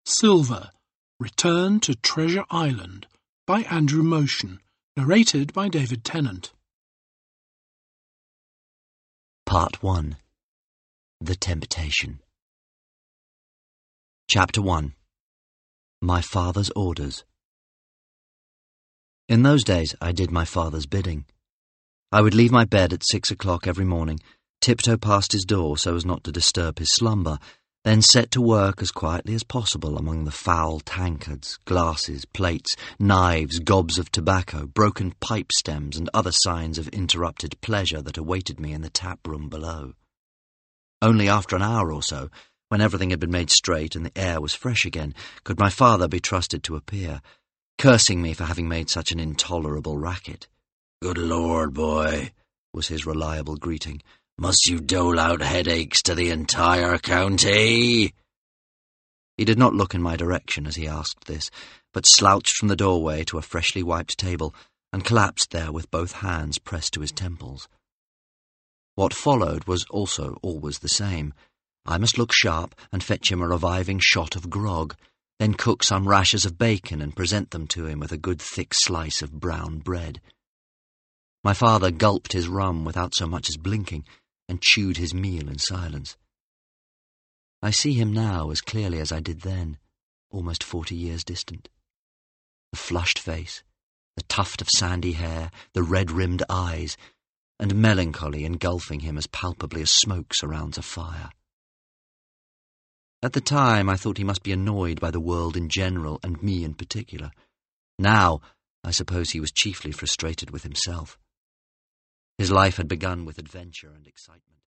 Silver, Return to Treasure Island by Andrew Motion, narrated by David Tennant. Part 1. The Temptation. Chapter 1. My Father's Orders. In those days I did my father's bidding. I would leave my bed at 6 o'clock every morning, tiptoe past his door so as not to disturb his slumber, then set to work as quietly as possible among the foul tankards, glasses, plates, knives, gobs of tobacco, broken pipe stems, and other signs of interrupted pleasure that awaited me in the tap room below. Only after an hour or so, when everything had been made straight and the air was fresh again, could my father be trusted to appear, cursing me for having made such an intolerable racket. "Good Lord, boy," was his reliable greeting. "Must you dole out headaches to the entire county?" He did not look in my direction as he asked this, but slouched from the doorway to a freshly wiped table and collapsed there with both hands pressed to his temples. What followed was also always the same. I must look sharp and fetch him a reviving shot of grog, then cook some rashers of bacon and present them to him with a good thick slice of brown bread. My father gulped his rum without so much as blinking, and chewed his meal in silence. I see him now as clearly as I did then, almost 40 years distant. The flushed face, the tuft of sandy hair, the red-rimmed eyes, and melancholy engulfing him as palpably as smoke surrounds a fire. At the time I thought he must be annoyed by the world in general and me in particular. Now I suppose he was chiefly frustrated with himself. His life had begun with adventure and excitement.